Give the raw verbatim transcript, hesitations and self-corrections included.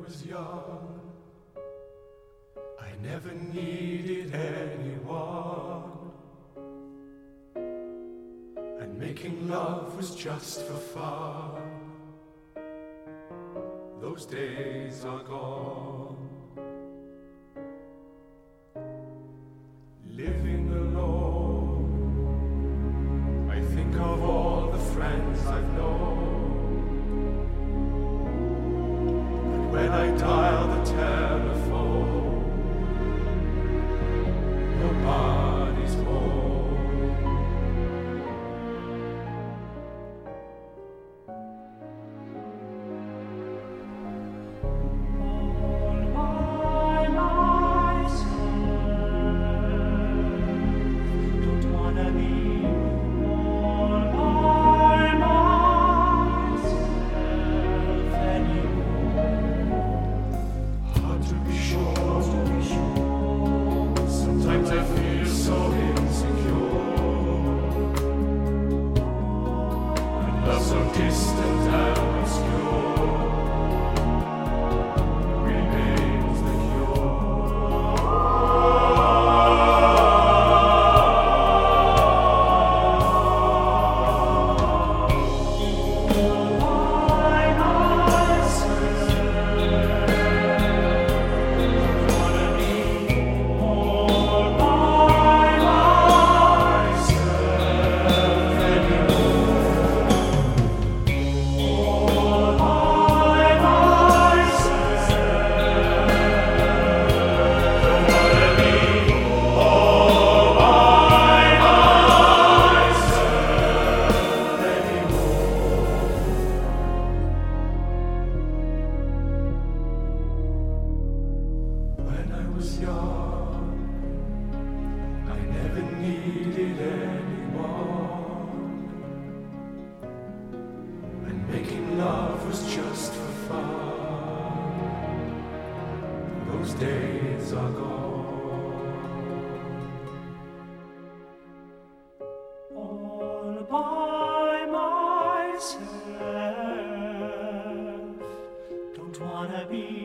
was young, I never needed anyone, and making love was just for fun. Those days are gone. Living alone, I think of all the friends I've known. But when I dial the telephone, nobody's home. All by myself, don't wanna be all by myself anymore. Hard to be sure, sometimes I feel so insecure, and love so distant and obscure remains the When I was young, I never needed anyone, and making love was just for fun. Those days are gone. All by myself, don't wanna be